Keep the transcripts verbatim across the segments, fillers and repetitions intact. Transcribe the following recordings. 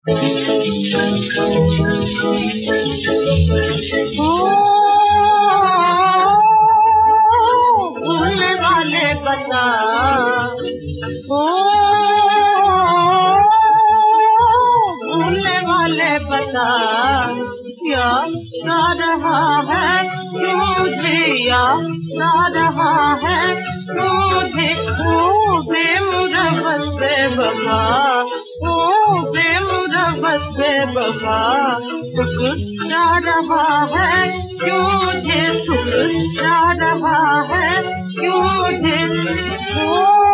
भूलने वाले बता, ओ भूलने वाले बता, याद आ रहा है मुझे, याद आ रहा है मुझे, ओ बेमुरवत बेवफा, ओ बेमुरवत बेवफा, सुख जा रहा है मुझे, सुख जा रहा है मुझे, ओ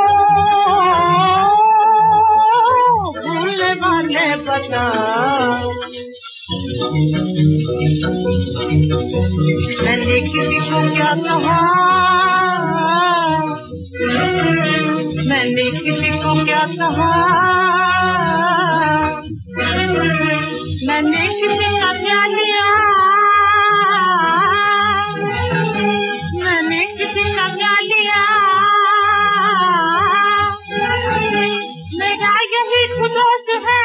भूलने वाले बता। मैंने किसी को क्या कहा, मैंने किसी को क्या कहा, मैंने किसी का क्या लिया, मैंने किसी का क्या लिया, मेरा यही खुदोस है,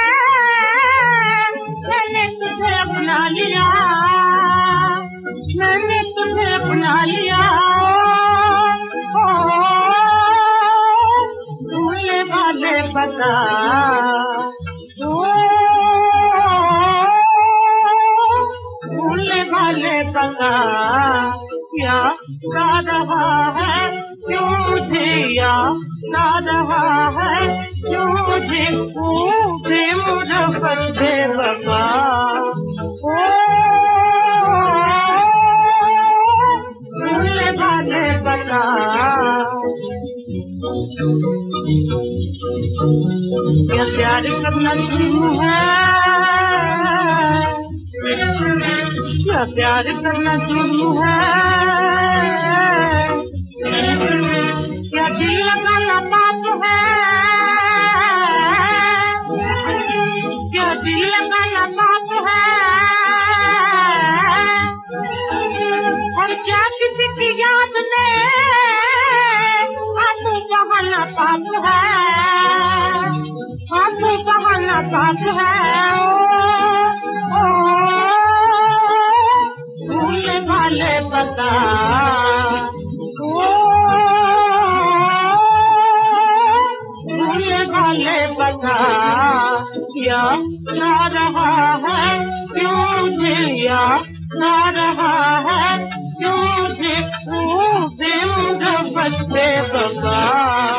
मैंने तुझे अपना लिया, मैंने तुझे अपना लिया, ओ भूलने वाले बता, ओ भूलने वाले बता, याद आ रहा है मुझे, याद आ रहा है मुझे, ओ बेमुरवत बेवफा, ओ भूलने वाले बता। क्या प्यार करना जुर्म है, क्या प्यार करना जुर्म है, क्या दिल लगाना पाप है, क्या दिल लगाना पाप है, और क्या किसी की याद में आंसू बहाना पाप है, आंसू बहाना पाप है, ओ भूलने वाले बता, ओ भूलने वाले बता, याद आ रहा है मुझे, याद आ रहा है मुझे, ओ बेमुरवत बेवफा।